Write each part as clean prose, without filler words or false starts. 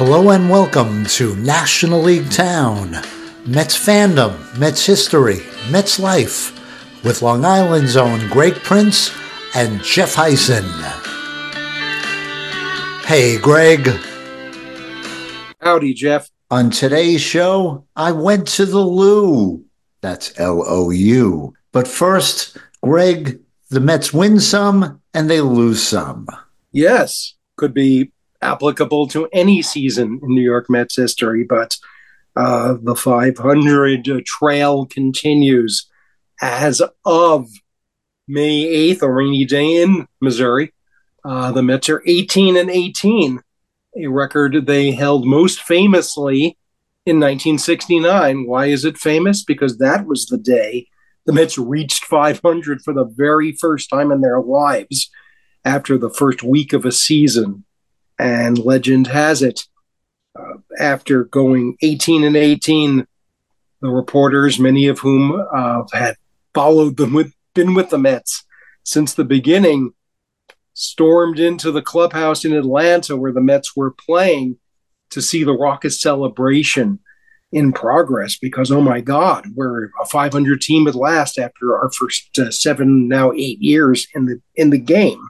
Hello and welcome to National League Town, Mets fandom, Mets history, Mets life, with Long Island's own Greg Prince and Jeff Heisen. Hey, Greg. Howdy, Jeff. On today's show, I went to the loo. That's L-O-U. But first, Greg, the Mets win some and they lose some. Yes, could be applicable to any season in New York Mets history, but the 500 trail continues. As of May 8th, a rainy day in Missouri, the Mets are 18-18, a record they held most famously in 1969. Why is it famous? Because that was the day the Mets reached 500 for the very first time in their lives after the first week of a season. And legend has it, after going 18-18, the reporters, many of whom had followed them, been with the Mets since the beginning, stormed into the clubhouse in Atlanta where the Mets were playing to see the raucous celebration in progress because, oh my God, we're a 500 team at last after our first 7, now 8 years in the game.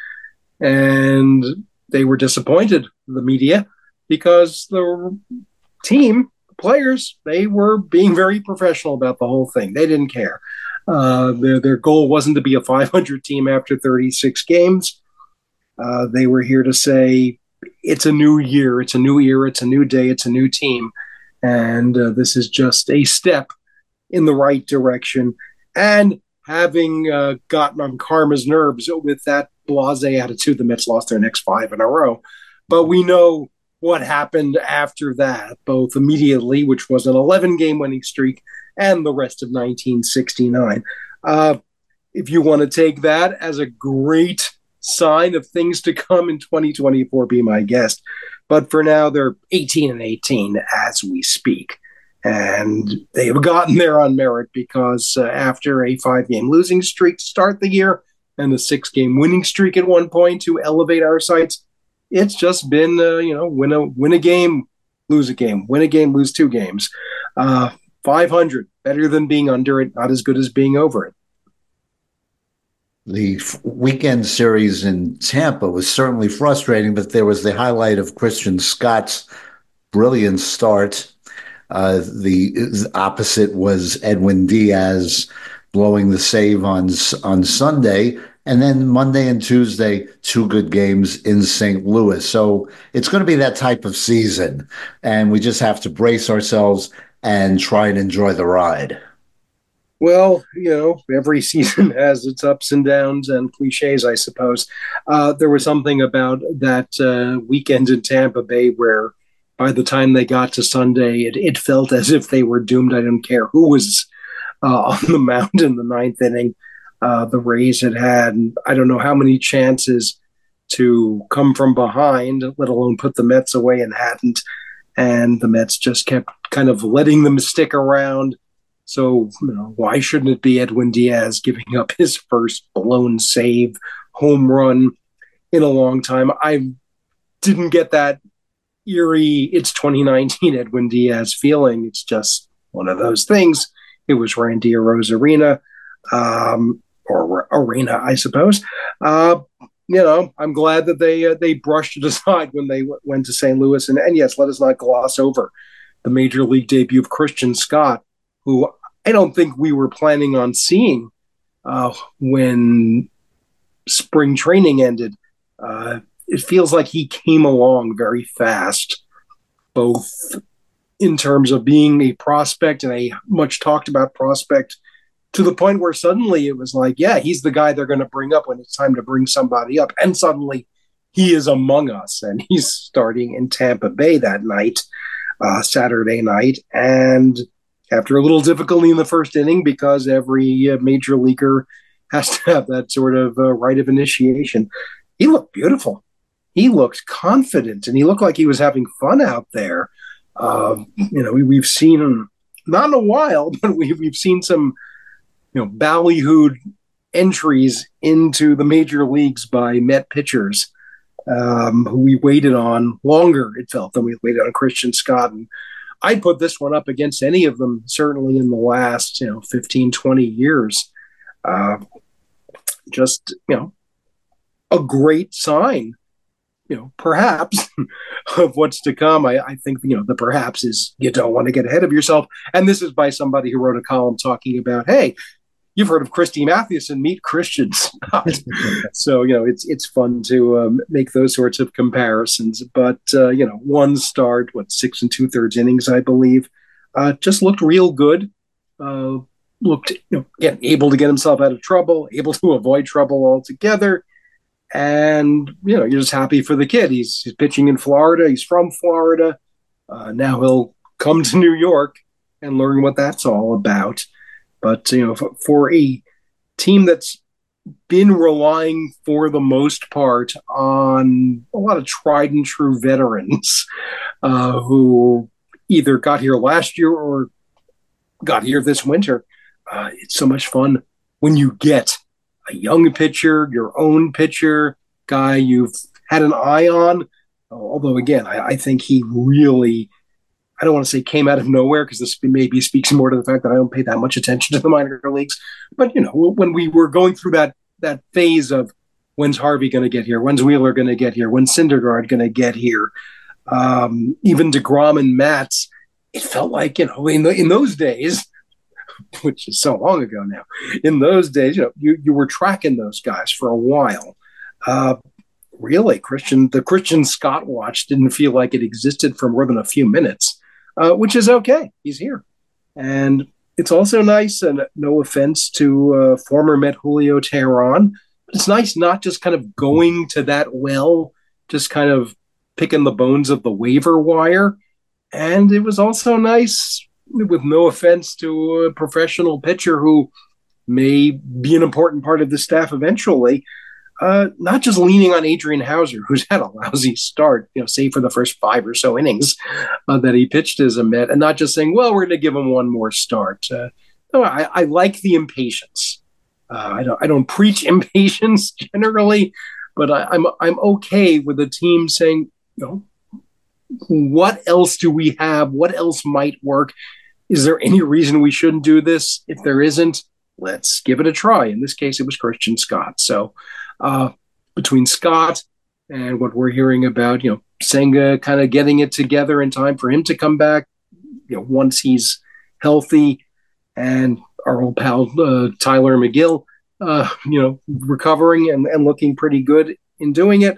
And they were disappointed, the media, because the team, the players, they were being very professional about the whole thing. They didn't care. Their goal wasn't to be a 500 team after 36 games. They were here to say, it's a new year, it's a new era, it's a new day, it's a new team. And this is just a step in the right direction. And having gotten on Karma's nerves with that blasé attitude, the Mets lost their next 5 in a row. But we know what happened after that, both immediately, which was an 11-game winning streak, and the rest of 1969. If you want to take that as a great sign of things to come in 2024, be my guest. But for now, they're 18-18 as we speak. And they have gotten there on merit because after a 5-game losing streak to start the year and the 6-game winning streak at one point to elevate our sights, it's just been, win a game, lose a game, win a game, lose 2 games. 500, better than being under it, not as good as being over it. The weekend series in Tampa was certainly frustrating, but there was the highlight of Christian Scott's brilliant start. The opposite was Edwin Diaz blowing the save on Sunday, and then Monday and Tuesday, 2 good games in St. Louis. So it's going to be that type of season, and we just have to brace ourselves and try and enjoy the ride. Well, every season has its ups and downs and cliches, I suppose. There was something about that weekend in Tampa Bay where by the time they got to Sunday, it felt as if they were doomed. I don't care who was on the mound in the 9th inning. The Rays had, I don't know how many chances to come from behind, let alone put the Mets away, and hadn't. And the Mets just kept kind of letting them stick around. So, why shouldn't it be Edwin Diaz giving up his first blown save home run in a long time? I didn't get that eerie, it's 2019 Edwin Diaz feeling. It's just one of those things. It was Randy Arozarena, or Arena, I suppose. I'm glad that they brushed it aside when they went to St. Louis. And yes, let us not gloss over the major league debut of Christian Scott, who I don't think we were planning on seeing when spring training ended. It feels like he came along very fast, both in terms of being a prospect and a much talked about prospect, to the point where suddenly it was like, yeah, he's the guy they're going to bring up when it's time to bring somebody up. And suddenly he is among us, and he's starting in Tampa Bay that night, Saturday night. And after a little difficulty in the first inning, because every major leaguer has to have that sort of rite of initiation, he looked beautiful. He looked confident, and he looked like he was having fun out there. We've seen him, not in a while, but we've seen some, ballyhooed entries into the major leagues by Met pitchers who we waited on longer, it felt, than we waited on Christian Scott. And I'd put this one up against any of them, certainly in the last, 15, 20 years. Uh, just, a great sign, perhaps of what's to come. I think, the perhaps is you don't want to get ahead of yourself. And this is by somebody who wrote a column talking about, hey, you've heard of Christy Mathewson, meet Christian Scott. So, it's fun to make those sorts of comparisons. But, one start, 6 2/3 innings, I believe, just looked real good. Looked, able to get himself out of trouble, able to avoid trouble altogether. And, you're just happy for the kid. He's pitching in Florida. He's from Florida. Now he'll come to New York and learn what that's all about. But, for a team that's been relying for the most part on a lot of tried and true veterans who either got here last year or got here this winter, it's so much fun when you get a young pitcher, your own pitcher, guy you've had an eye on. Although, again, I think he really, I don't want to say came out of nowhere, because this maybe speaks more to the fact that I don't pay that much attention to the minor leagues. But, when we were going through that phase of when's Harvey going to get here, when's Wheeler going to get here, when's Syndergaard going to get here, even DeGrom and Matz, it felt like, in those days, which is so long ago now, in those days, you were tracking those guys for a while. Really, the Christian Scott watch didn't feel like it existed for more than a few minutes, which is okay. He's here. And it's also nice, and no offense to former Met Julio Teheran, but it's nice not just kind of going to that well, just kind of picking the bones of the waiver wire. And it was also nice, with no offense to a professional pitcher who may be an important part of the staff eventually, not just leaning on Adrian Hauser, who's had a lousy start, save for the first 5 or so innings that he pitched as a Met, and not just saying, well, we're going to give him one more start. No, I like the impatience. I don't preach impatience generally, but I'm okay with the team saying, what else do we have? What else might work? Is there any reason we shouldn't do this? If there isn't, let's give it a try. In this case, it was Christian Scott. So between Scott and what we're hearing about, Senga kind of getting it together in time for him to come back, once he's healthy, and our old pal Tyler McGill, recovering and looking pretty good in doing it.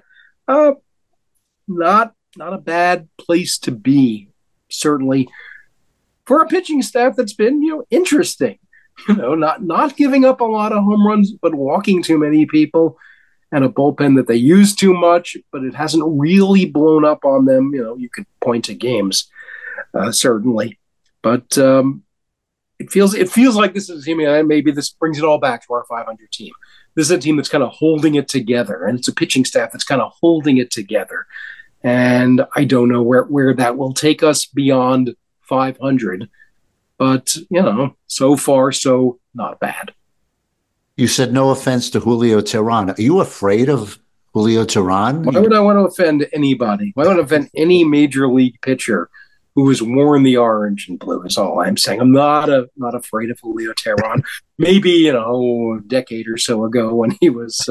Not a bad place to be, certainly, for a pitching staff that's been, interesting. Not giving up a lot of home runs, but walking too many people, and a bullpen that they use too much, but it hasn't really blown up on them. You could point to games, certainly, but it feels like this is a team. Maybe this brings it all back to our 500 team. This is a team that's kind of holding it together, and it's a pitching staff that's kind of holding it together. And I don't know where that will take us beyond 500. But, so far, so not bad. You said no offense to Julio Teheran. Are you afraid of Julio Teheran? Why would I want to offend anybody? Why would I offend any major league pitcher who has worn the orange and blue is all I'm saying. I'm not afraid of Julio Teheran. Maybe, a decade or so ago when he was,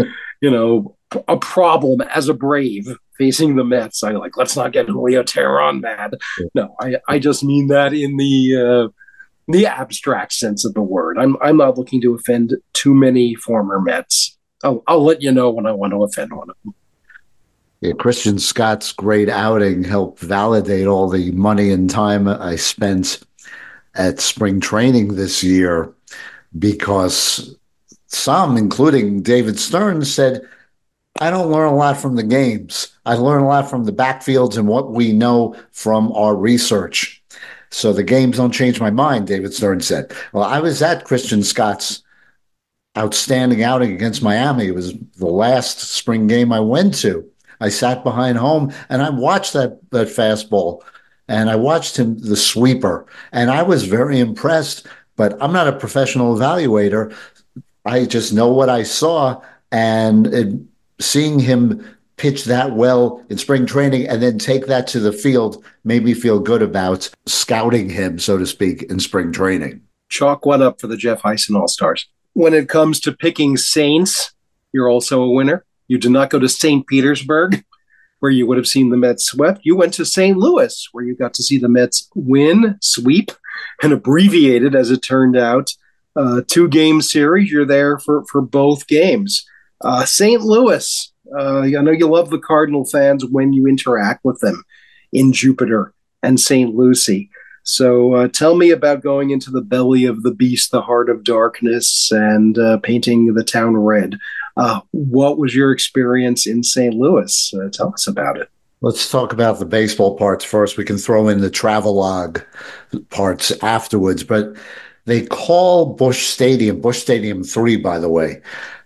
a problem as a Brave facing the Mets. I let's not get Julio Teheran bad. No, I just mean that in the abstract sense of the word. I'm not looking to offend too many former Mets. I'll let you know when I want to offend one of them. Yeah, Christian Scott's great outing helped validate all the money and time I spent at spring training this year, because some, including David Stern, said, I don't learn a lot from the games. I learn a lot from the backfields and what we know from our research. So the games don't change my mind, David Stern said. Well, I was at Christian Scott's outstanding outing against Miami. It was the last spring game I went to. I sat behind home and I watched that fastball, and I watched him, the sweeper, and I was very impressed. But I'm not a professional evaluator. I just know what I saw, and seeing him pitch that well in spring training and then take that to the field made me feel good about scouting him, so to speak, in spring training. Chalk one up for the Jeff Heisen All Stars. When it comes to picking Saints, you're also a winner. You did not go to St. Petersburg, where you would have seen the Mets swept. You went to St. Louis, where you got to see the Mets win, sweep, and abbreviated, as it turned out, 2-game series. You're there for both games. St. Louis, I know you love the Cardinal fans when you interact with them in Jupiter and St. Lucie. So tell me about going into the belly of the beast, the heart of darkness, and painting the town red. What was your experience in St. Louis? Tell us about it. Let's talk about the baseball parts first. We can throw in the travelogue parts afterwards, but they call Busch Stadium 3, by the way,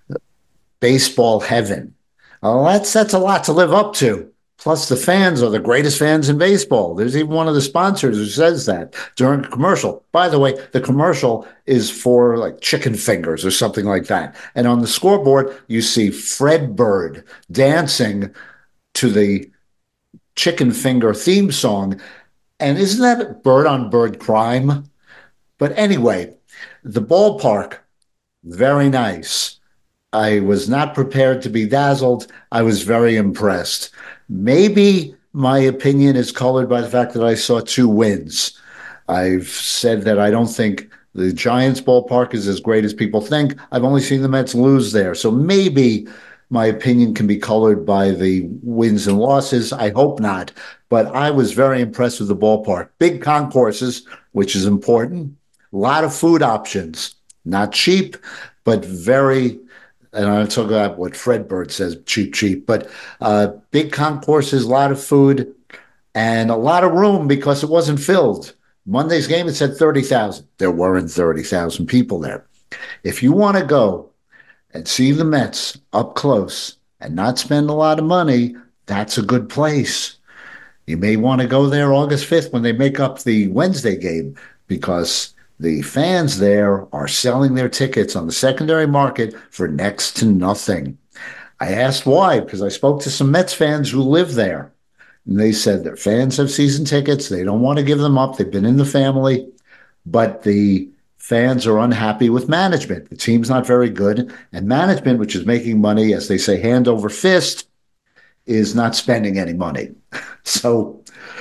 baseball heaven. Well, that's a lot to live up to. Plus, the fans are the greatest fans in baseball. There's even one of the sponsors who says that during a commercial. By the way, the commercial is for like chicken fingers or something like that. And on the scoreboard, you see Fred Bird dancing to the chicken finger theme song. And isn't that bird on bird crime? But anyway, the ballpark, very nice. I was not prepared to be dazzled. I was very impressed. Maybe my opinion is colored by the fact that I saw two wins. I've said that I don't think the Giants ballpark is as great as people think. I've only seen the Mets lose there. So maybe my opinion can be colored by the wins and losses. I hope not. But I was very impressed with the ballpark. Big concourses, which is important. A lot of food options. Not cheap, but very, and I'll talk about what Fred Bird says, cheap, cheap, but big concourses, a lot of food, and a lot of room because it wasn't filled. Monday's game, it said 30,000. There weren't 30,000 people there. If you want to go and see the Mets up close and not spend a lot of money, that's a good place. You may want to go there August 5th when they make up the Wednesday game because the fans there are selling their tickets on the secondary market for next to nothing. I asked why, because I spoke to some Mets fans who live there. And they said their fans have season tickets. They don't want to give them up. They've been in the family, but the fans are unhappy with management. The team's not very good. And management, which is making money, as they say, hand over fist, is not spending any money. So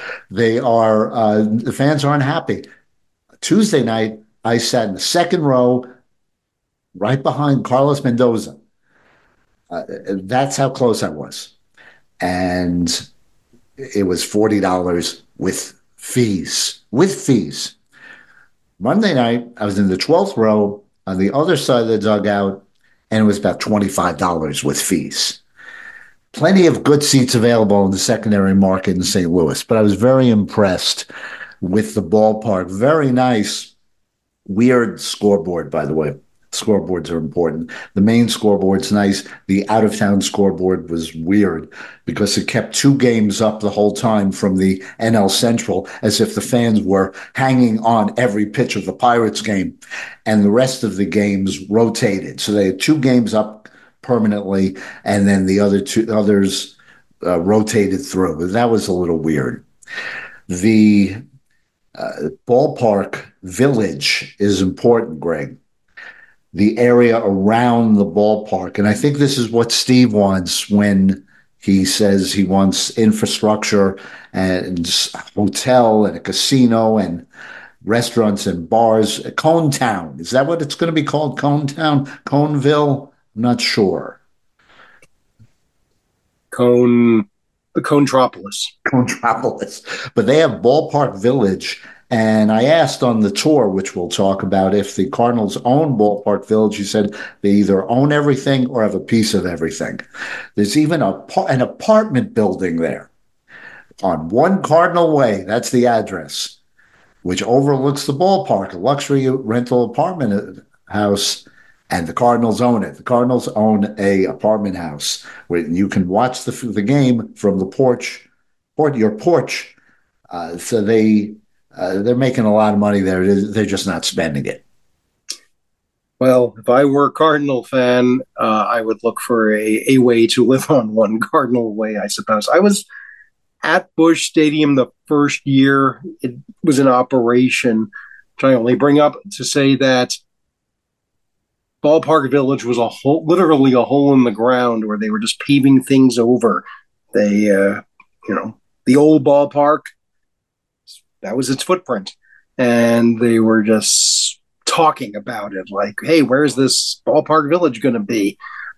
the fans are unhappy. Tuesday night, I sat in the second row right behind Carlos Mendoza. That's how close I was. And it was $40 with fees. With fees. Monday night, I was in the 12th row on the other side of the dugout, and it was about $25 with fees. Plenty of good seats available in the secondary market in St. Louis, but I was very impressed with the ballpark. Very nice, weird scoreboard, by the way. Scoreboards are important. The main scoreboard's nice. The out-of-town scoreboard was weird because it kept two games up the whole time from the NL Central as if the fans were hanging on every pitch of the Pirates game, and the rest of the games rotated. So they had two games up permanently, and then the others rotated through. That was a little weird. The ballpark village is important, Greg. The area around the ballpark. And I think this is what Steve wants when he says he wants infrastructure and hotel and a casino and restaurants and bars. Cone Town. Is that what it's going to be called? Cone Town? Coneville? I'm not sure. The Conetropolis. Conetropolis. But they have Ballpark Village. And I asked on the tour, which we'll talk about, if the Cardinals own Ballpark Village. He said they either own everything or have a piece of everything. There's even an apartment building there on One Cardinal Way. That's the address, which overlooks the ballpark, a luxury rental apartment house, and the Cardinals own it. The Cardinals own a apartment house where you can watch the game from the porch, or your porch. So they're making a lot of money there. They're just not spending it. Well, if I were a Cardinal fan, I would look for a way to live on one Cardinal way, I suppose. I was at Busch Stadium the first year it was in operation, which I only bring up to say that Ballpark Village was a hole, literally a hole in the ground where they were just paving things over. They, the old ballpark, that was its footprint. And they were just talking about it like, hey, where's this Ballpark Village going to be?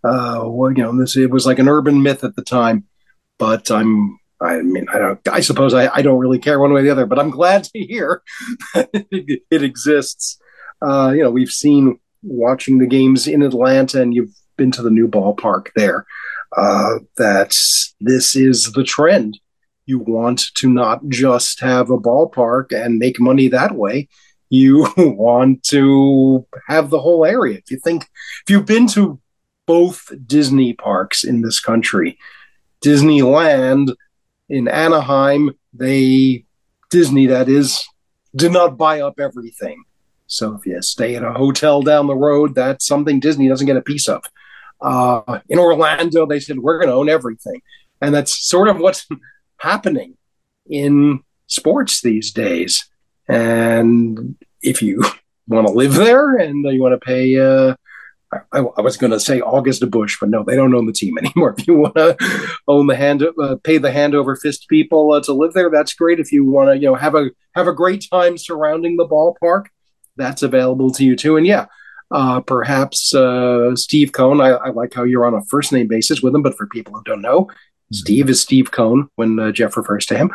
It was like an urban myth at the time, but I mean, I suppose I don't really care one way or the other, but I'm glad to hear that it exists. We've seen watching the games in Atlanta, and you've been to the new ballpark there. That this is the trend. You want to not just have a ballpark and make money that way. You want to have the whole area. If you've been to both Disney parks in this country, Disneyland in Anaheim, Disney, that is, did not buy up everything. So if you stay at a hotel down the road, that's something Disney doesn't get a piece of. In Orlando, they said, we're going to own everything. And that's sort of what's happening in sports these days. And if you want to live there and you want to pay I was going to say August Busch, but no, they don't own the team anymore. If you want to own pay the hand over fist people to live there, that's great. If you want to, have a great time surrounding the ballpark, that's available to you too. And yeah, perhaps Steve Cohn. I like how you're on a first name basis with him, but for people who don't know, Steve is Steve Cohn when Jeff refers to him.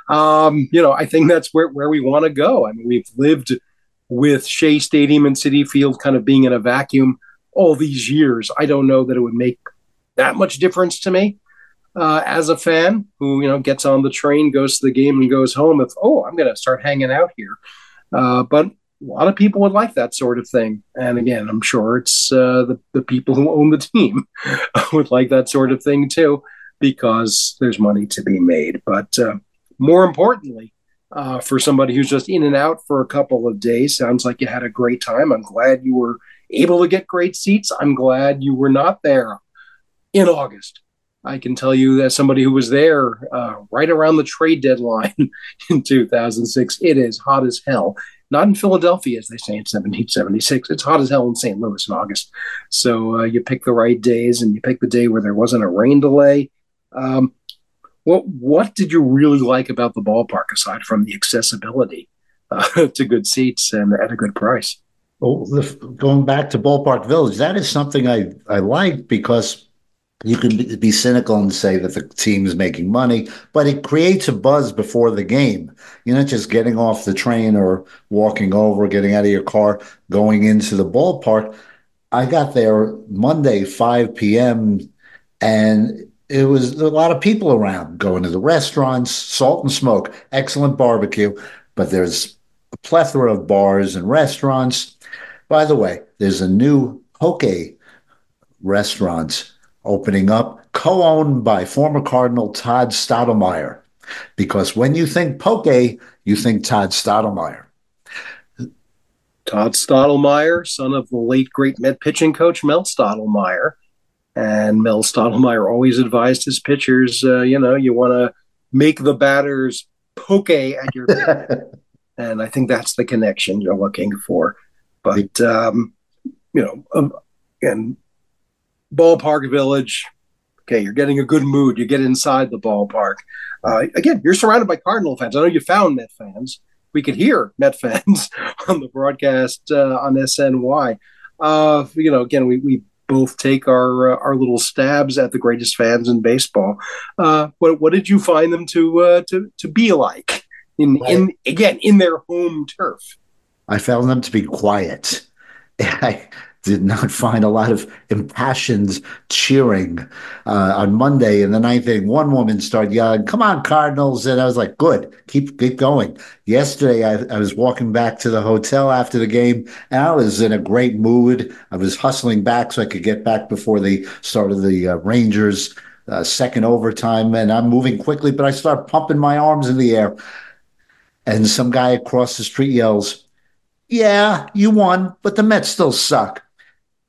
I think that's where we want to go. I mean, we've lived with Shea Stadium and Citi Field kind of being in a vacuum all these years. I don't know that it would make that much difference to me as a fan who gets on the train, goes to the game, and goes home. I'm going to start hanging out here. But a lot of people would like that sort of thing. And again, I'm sure it's the people who own the team would like that sort of thing too, because there's money to be made. But more importantly, for somebody who's just in and out for a couple of days, sounds like you had a great time. I'm glad you were able to get great seats. I'm glad you were not there in August. I can tell you that somebody who was there right around the trade deadline in 2006, it is hot as hell. Not in Philadelphia, as they say in 1776. It's hot as hell in St. Louis in August. So you pick the right days, and you pick the day where there wasn't a rain delay. What did you really like about the ballpark aside from the accessibility to good seats and at a good price? Well, going back to Ballpark Village, that is something I like because you can be cynical and say that the team is making money, but it creates a buzz before the game. You're not just getting off the train or walking over, getting out of your car, going into the ballpark. I got there Monday, 5 p.m., and it was a lot of people around going to the restaurants, Salt and Smoke, excellent barbecue, but there's a plethora of bars and restaurants. By the way, there's a new poke restaurant opening up, co-owned by former Cardinal Todd Stottlemyre. Because when you think poke, you think Todd Stottlemyre. Todd Stottlemyre, son of the late great Met pitching coach Mel Stottlemyre. And Mel Stottlemyre always advised his pitchers, you want to make the batters poke at your pitch. And I think that's the connection you're looking for. But, again, Ballpark Village, okay, you're getting a good mood. You get inside the ballpark. Again, you're surrounded by Cardinal fans. I know you found Met fans. We could hear Met fans on the broadcast on SNY. Again, we both take our little stabs at the greatest fans in baseball. What did you find them to be like in their home turf? I found them to be quiet. I did not find a lot of impassioned cheering on Monday in the ninth inning. One woman started yelling, "Come on, Cardinals!" And I was like, "Good, keep going." Yesterday, I was walking back to the hotel after the game, and I was in a great mood. I was hustling back so I could get back before the start of the Rangers' second overtime, and I'm moving quickly, but I start pumping my arms in the air, and some guy across the street yells, "Yeah, you won, but the Mets still suck."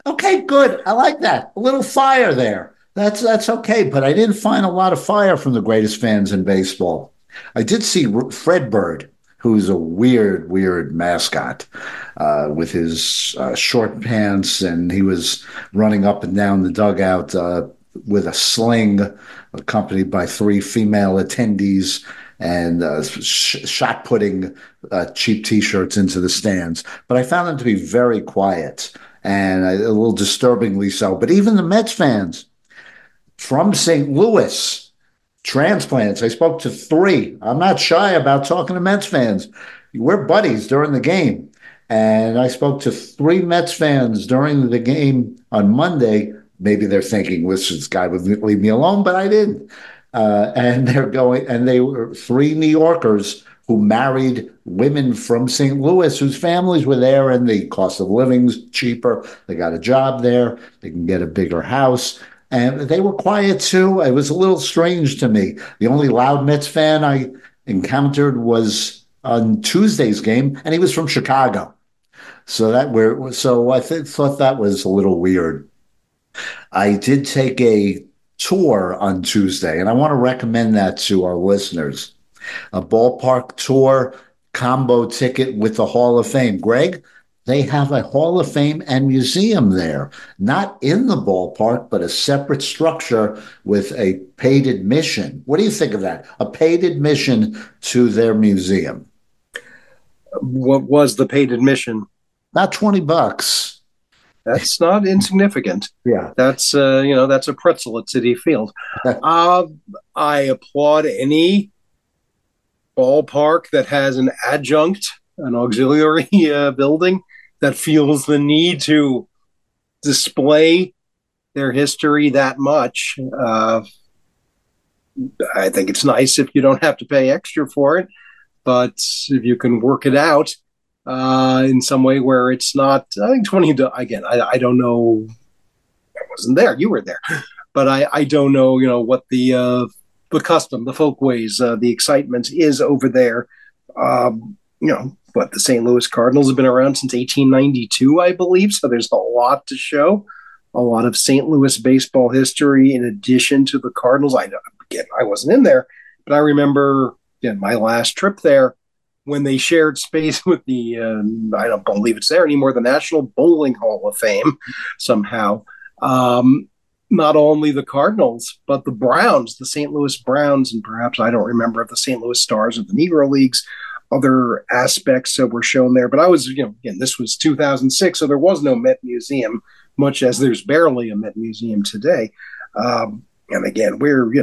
Okay, good. I like that. A little fire there. That's okay, but I didn't find a lot of fire from the greatest fans in baseball. I did see Fred Bird, who's a weird mascot with his short pants, and he was running up and down the dugout with a sling, accompanied by three female attendees, and shot putting cheap T-shirts into the stands. But I found them to be very quiet and a little disturbingly so. But even the Mets fans from St. Louis, transplants, I spoke to three. I'm not shy about talking to Mets fans. We're buddies during the game. And I spoke to three Mets fans during the game on Monday. Maybe they're thinking, this guy would leave me alone, but I didn't. And they're going, and they were three New Yorkers who married women from St. Louis whose families were there, and the cost of living's cheaper. They got a job there. They can get a bigger house. And they were quiet too. It was a little strange to me. The only loud Mets fan I encountered was on Tuesday's game, and he was from Chicago. So I thought that was a little weird. I did take a tour on Tuesday, and I want to recommend that to our listeners. A ballpark tour combo ticket with the Hall of Fame. Greg, they have a Hall of Fame and museum there, not in the ballpark, but a separate structure with a paid admission. What do you think of that? A paid admission to their museum. What was the paid admission? About $20. That's not insignificant. Yeah. That's a pretzel at Citi Field. Uh, I applaud any ballpark that has an adjunct, an auxiliary building that feels the need to display their history that much. I think it's nice if you don't have to pay extra for it, but if you can work it out in some way where it's not, I think 20, again, I don't know. I wasn't there. You were there. But I don't know, what the custom, the folkways, the excitement is over there. But the St. Louis Cardinals have been around since 1892, I believe. So there's a lot to show, a lot of St. Louis baseball history in addition to the Cardinals. I wasn't in there, but I remember my last trip there when they shared space with the, I don't believe it's there anymore, the National Bowling Hall of Fame somehow. Not only the Cardinals, but the Browns, the St. Louis Browns, and perhaps I don't remember if the St. Louis Stars of the Negro Leagues, other aspects were shown there. But I was, again, this was 2006, so there was no Met Museum, much as there's barely a Met Museum today. And again,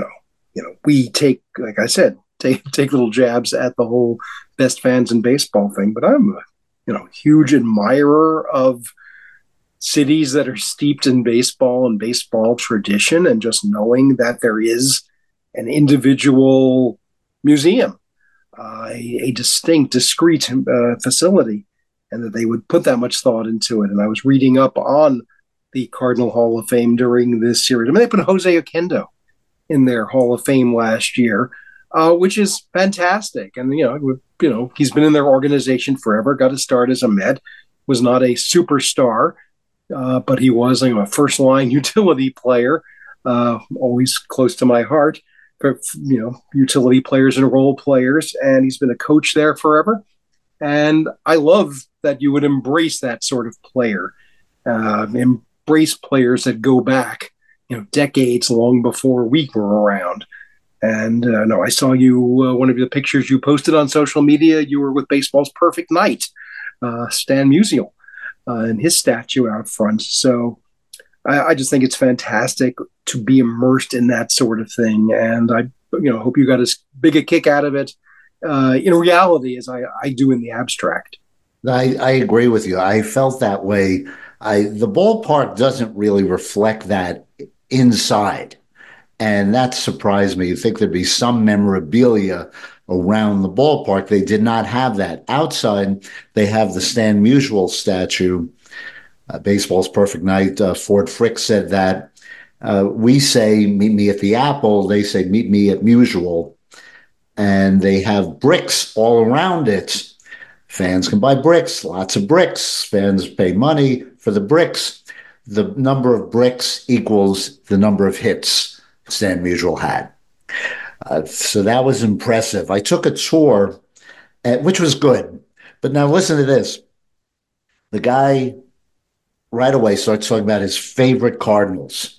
we take, like I said, take little jabs at the whole best fans in baseball thing. But I'm a huge admirer of cities that are steeped in baseball and baseball tradition, and just knowing that there is an individual museum, a distinct, discrete facility, and that they would put that much thought into it. And I was reading up on the Cardinal Hall of Fame during this series. I mean, they put Jose Oquendo in their Hall of Fame last year, which is fantastic. And, he's been in their organization forever, got to start as a Met, was not a superstar, but he was a first-line utility player, always close to my heart. For, utility players and role players, and he's been a coach there forever. And I love that you would embrace that sort of player, embrace players that go back, decades long before we were around. And no, I saw you, one of the pictures you posted on social media, you were with baseball's perfect night, Stan Musial, and his statue out front. So I just think it's fantastic to be immersed in that sort of thing. And I hope you got as big a kick out of it in reality as I do in the abstract. I agree with you. I felt that way. The ballpark doesn't really reflect that inside. And that surprised me. You'd think there'd be some memorabilia around the ballpark. They did not have that. Outside, they have the Stan Musial statue. Baseball's perfect night. Ford Frick said that. We say, meet me at the Apple. They say, meet me at Musial. And they have bricks all around it. Fans can buy bricks, lots of bricks. Fans pay money for the bricks. the number of bricks equals the number of hits Stan Musial had. So that was impressive. I took a tour, which was good. But now listen to this. The guy right away starts talking about his favorite Cardinals.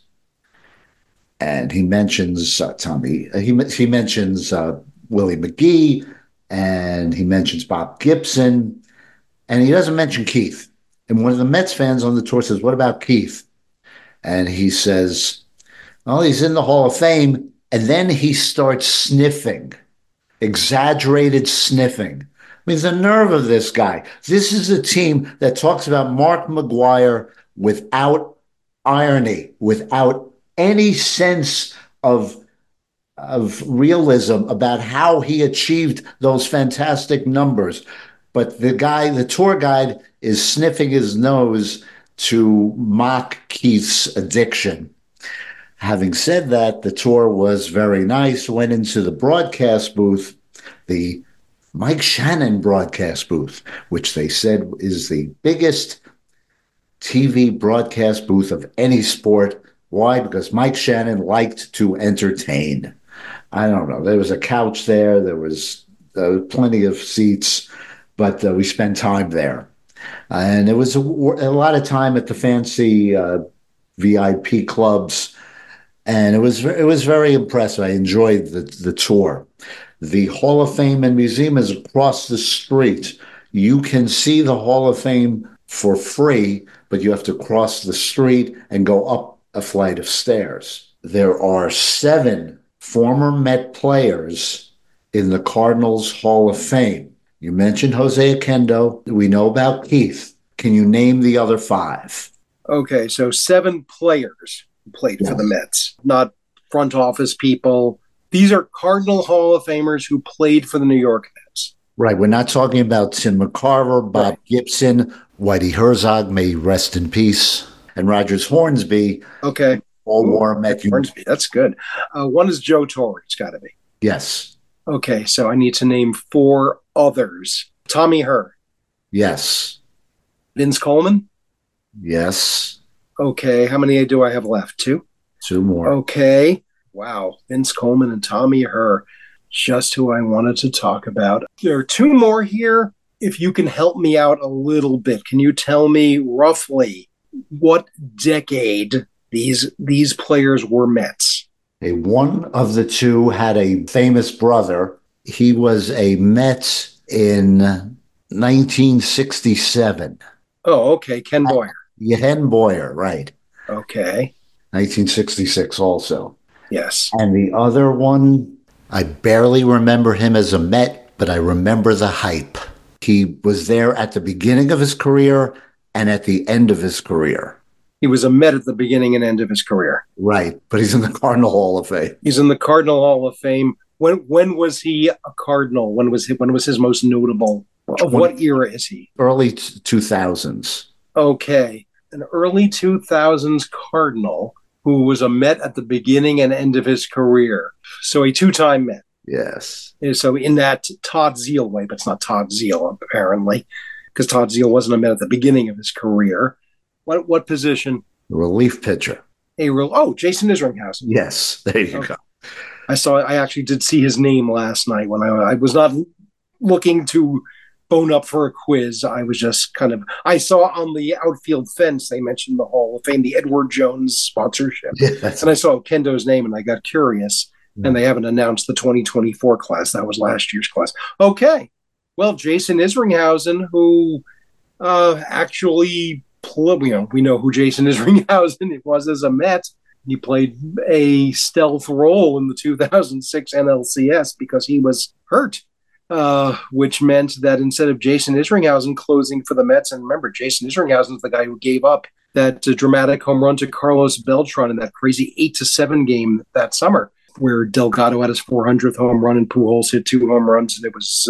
And he mentions Tommy. He mentions Willie McGee, and he mentions Bob Gibson, and he doesn't mention Keith. And one of the Mets fans on the tour says, "What about Keith?" And he says, "Oh, he's in the Hall of Fame." And then he starts sniffing, exaggerated sniffing. I mean, the nerve of this guy. This is a team that talks about Mark McGwire without irony, without any sense of realism about how he achieved those fantastic numbers. But the tour guide, is sniffing his nose to mock Keith's addiction. Having said that, the tour was very nice. Went into the broadcast booth, the Mike Shannon broadcast booth, which they said is the biggest TV broadcast booth of any sport. Why? Because Mike Shannon liked to entertain. I don't know. There was a couch there. There was plenty of seats, but we spent time there. And it was a lot of time at the fancy VIP clubs, and it was very impressive. I enjoyed the tour. The Hall of Fame and museum is across the street. You can see the Hall of Fame for free, but you have to cross the street and go up a flight of stairs. There are 7 former Met players in the Cardinals Hall of Fame. You mentioned Jose Oquendo. We know about Keith. Can you name the other 5? Okay, so 7 players played for the Mets, not front office people. These are Cardinal Hall of Famers who played for the New York Mets. Right. We're not talking about Tim McCarver, Bob Gibson, Whitey Herzog, may he rest in peace, and Rogers Hornsby. Okay. All war Met. Hornsby, that's good. One is Joe Torre. It's got to be. Yes. Okay, so I need to name 4 others. Tommy Herr. Yes. Vince Coleman. Yes. Okay, how many do I have left? 2? 2 more. Okay. Wow, Vince Coleman and Tommy Herr. Just who I wanted to talk about. There are 2 more here. If you can help me out a little bit, can you tell me roughly what decade these players were Mets? One of the 2 had a famous brother. He was a Met in 1967. Oh, okay. Ken Boyer. Ken Boyer, right. Okay. 1966 also. Yes. And the other one, I barely remember him as a Met, but I remember the hype. He was there at the beginning of his career and at the end of his career. He was a Met at the beginning and end of his career. Right, but he's in the Cardinal Hall of Fame. He's in the Cardinal Hall of Fame. When was he a Cardinal? When was his most notable? Of what era is he? Early 2000s. Okay, an early 2000s Cardinal who was a Met at the beginning and end of his career. So a 2-time Met. Yes. So in that Todd Zeile way, but it's not Todd Zeile, apparently, because Todd Zeile wasn't a Met at the beginning of his career. What position? Relief pitcher. Jason Isringhausen. Yes, there you go. I actually did see his name last night when I was not looking to bone up for a quiz. I was just I saw on the outfield fence, they mentioned the Hall of Fame, the Edward Jones sponsorship. Yes. And I saw Kendo's name and I got curious. And they haven't announced the 2024 class. That was last year's class. Okay. Well, Jason Isringhausen, who actually, we know who Jason Isringhausen was as a Met. He played a stealth role in the 2006 NLCS because he was hurt, which meant that instead of Jason Isringhausen closing for the Mets, and remember, Jason Isringhausen is the guy who gave up that dramatic home run to Carlos Beltran in that crazy 8-7 game that summer, where Delgado had his 400th home run and Pujols hit 2 home runs, and it was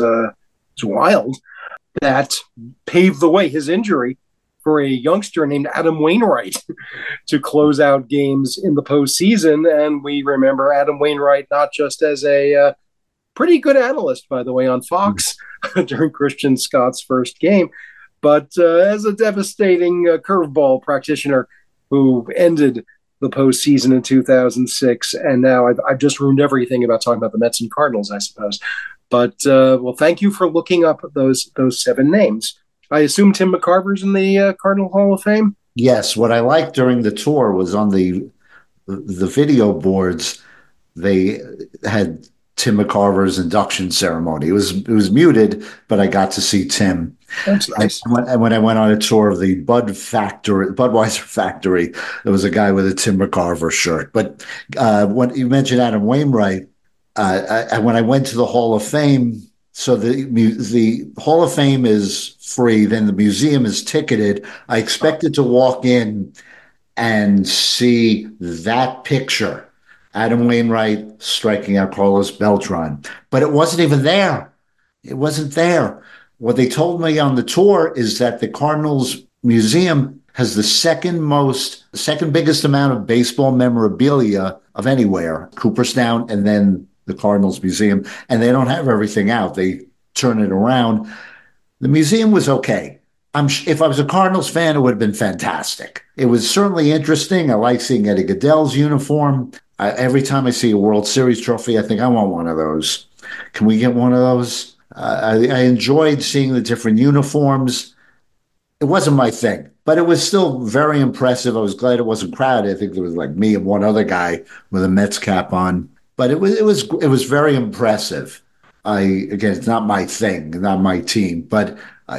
wild. That paved the way, his injury, for a youngster named Adam Wainwright to close out games in the postseason. And we remember Adam Wainwright not just as a pretty good analyst, by the way, on Fox during Christian Scott's first game, but as a devastating curveball practitioner who ended the postseason in 2006. And now I've just ruined everything about talking about the Mets and Cardinals, I suppose. But well, thank you for looking up those seven names. I assume Tim McCarver's in the Cardinal Hall of Fame. Yes, what I liked during the tour was on the video boards. They had Tim McCarver's induction ceremony. It was muted, but I got to see Tim. That's nice. And when I went on a tour of the Budweiser factory, there was a guy with a Tim McCarver shirt. But when you mentioned Adam Wainwright, when I went to the Hall of Fame, so the Hall of Fame is free, then the museum is ticketed. I expected to walk in and see that picture, Adam Wainwright striking out Carlos Beltran, but it wasn't even there. It wasn't there. What they told me on the tour is that the Cardinals Museum has the second biggest amount of baseball memorabilia of anywhere, Cooperstown and then the Cardinals Museum, and they don't have everything out. They turn it around. The museum was okay. If I was a Cardinals fan, it would have been fantastic. It was certainly interesting. I like seeing Eddie Goodell's uniform. Every time I see a World Series trophy, I think I want one of those. Can we get one of those? I enjoyed seeing the different uniforms. It wasn't my thing, but it was still very impressive. I was glad it wasn't crowded. I think there was like me and one other guy with a Mets cap on, but it was very impressive. Again, it's not my thing, not my team, but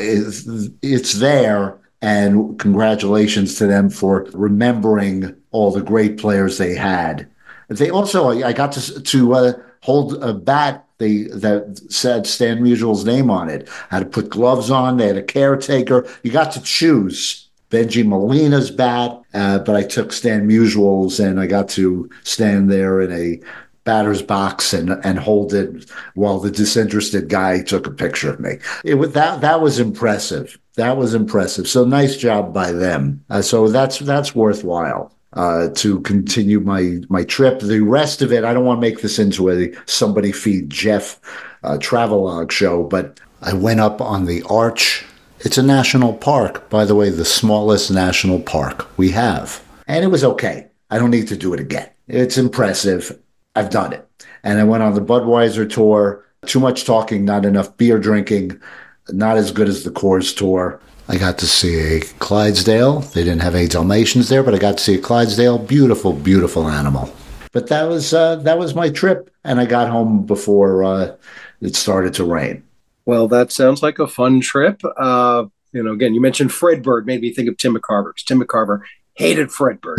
it's there. And congratulations to them for remembering all the great players they had. They also, I got to hold a bat that said Stan Musial's name on it. I had to put gloves on. They had a caretaker. You got to choose Bengie Molina's bat, but I took Stan Musial's, and I got to stand there in a batter's box and hold it while the disinterested guy took a picture of me. That was impressive. That was impressive. So nice job by them. So that's worthwhile. To continue my trip. The rest of it, I don't want to make this into a somebody feed Jeff travelogue show, but I went up on the Arch. It's a national park, by the way, the smallest national park we have. And it was okay. I don't need to do it again. It's impressive. I've done it. And I went on the Budweiser tour. Too much talking, not enough beer drinking. Not as good as the Coors tour. I got to see a Clydesdale. They didn't have any Dalmatians there, but I got to see a Clydesdale. Beautiful, beautiful animal. But that was my trip, and I got home before it started to rain. Well, that sounds like a fun trip. Again, you mentioned Fred Bird, made me think of Tim McCarver. Tim McCarver hated Fred Bird.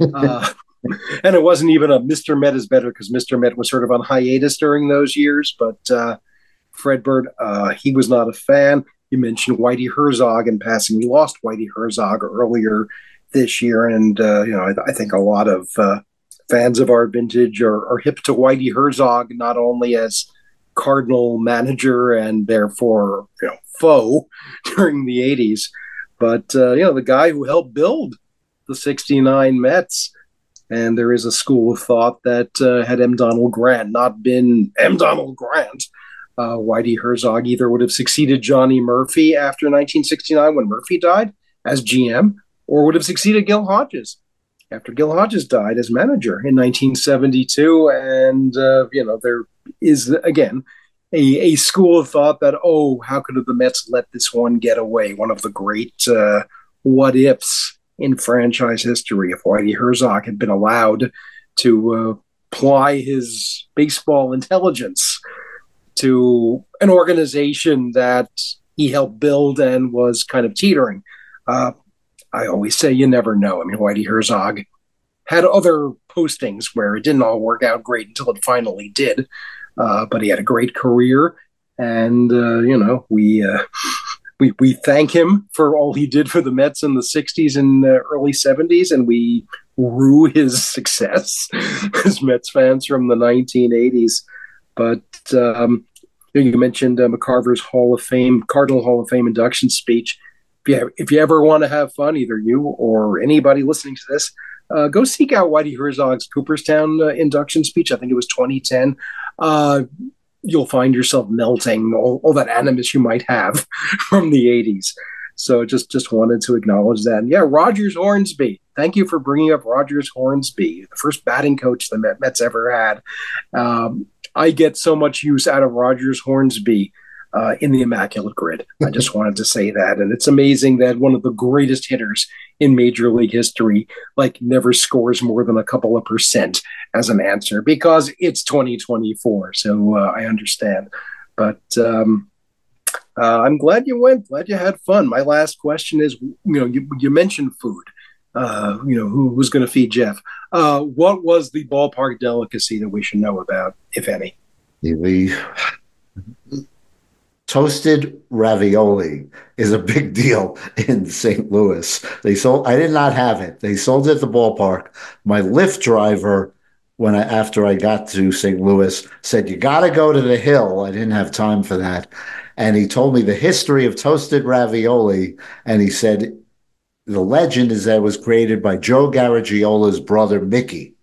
And it wasn't even a Mr. Met is better, because Mr. Met was sort of on hiatus during those years. But Fred Bird, he was not a fan. You mentioned Whitey Herzog in passing. We lost Whitey Herzog earlier this year, and I think a lot of fans of our vintage are hip to Whitey Herzog, not only as Cardinal manager and therefore foe during the '80s, but the guy who helped build the '69 Mets. And there is a school of thought that had M. Donald Grant not been M. Donald Grant, Whitey Herzog either would have succeeded Johnny Murphy after 1969 when Murphy died as GM, or would have succeeded Gil Hodges after Gil Hodges died as manager in 1972. And, there is, again, a school of thought that, how could the Mets let this one get away? One of the great what ifs in franchise history. If Whitey Herzog had been allowed to ply his baseball intelligence to an organization that he helped build and was kind of teetering. I always say you never know. I mean, Whitey Herzog had other postings where it didn't all work out great until it finally did. But he had a great career, and we thank him for all he did for the Mets in the 60s and early 70s, and we rue his success as Mets fans from the 1980s. But you mentioned McCarver's Cardinal Hall of Fame induction speech. If you ever want to have fun, either you or anybody listening to this, go seek out Whitey Herzog's Cooperstown induction speech. I think it was 2010. You'll find yourself melting all that animus you might have from the 80s. So just wanted to acknowledge that. And yeah, Rogers Hornsby. Thank you for bringing up Rogers Hornsby, the first batting coach the Mets ever had. I get so much use out of Rogers Hornsby in the Immaculate Grid. I just wanted to say that. And it's amazing that one of the greatest hitters in Major League history, like, never scores more than a couple of percent as an answer because it's 2024. So I understand. But I'm glad you went. Glad you had fun. My last question is, you mentioned food. Who's going to feed Jeff? What was the ballpark delicacy that we should know about, if any? The toasted ravioli is a big deal in St. Louis. I did not have it. They sold it at the ballpark. My Lyft driver, after I got to St. Louis, said, "You got to go to the Hill." I didn't have time for that. And he told me the history of toasted ravioli. And he said, the legend is that it was created by Joe Garagiola's brother, Mickey.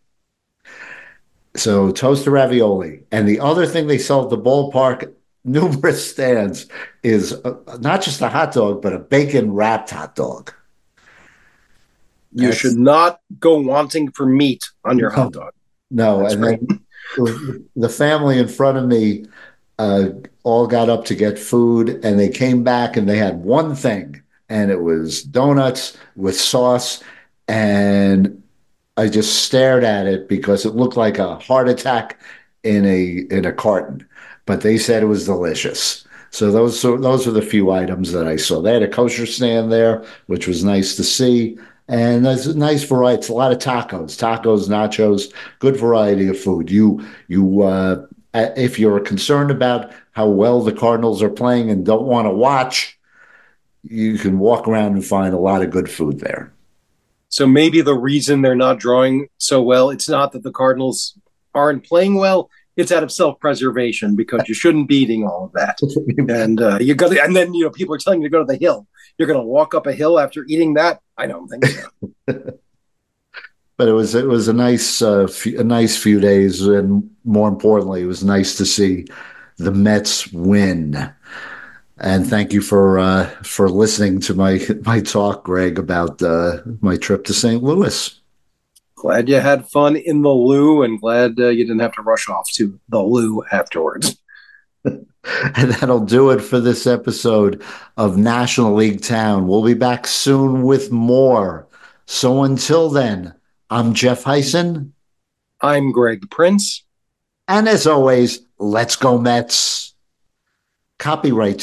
So toasted ravioli. And the other thing they sell at the ballpark, numerous stands, is not just a hot dog, but a bacon wrapped hot dog. You should not go wanting for meat on your hot dog. No. That's and right. Then the family in front of me all got up to get food, and they came back and they had one thing, and it was donuts with sauce. And I just stared at it because it looked like a heart attack in a carton. But they said it was delicious. So those are the few items that I saw. They had a kosher stand there, which was nice to see. And there's a nice variety. It's a lot of tacos, nachos, good variety of food. If you're concerned about how well the Cardinals are playing and don't want to watch, you can walk around and find a lot of good food there. So maybe the reason they're not drawing so well, it's not that the Cardinals aren't playing well. It's out of self-preservation because you shouldn't be eating all of that. And then people are telling you to go to the Hill. You're going to walk up a hill after eating that? I don't think so. But it was a nice few days, and more importantly, it was nice to see the Mets win. And thank you for listening to my talk, Greg, about my trip to St. Louis. Glad you had fun in the loo, and glad you didn't have to rush off to the loo afterwards. And that'll do it for this episode of National League Town. We'll be back soon with more. So until then, I'm Jeff Heisen. I'm Greg Prince. And as always, let's go Mets. Copyright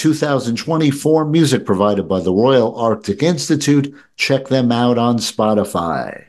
2024, music provided by the Royal Arctic Institute. Check them out on Spotify.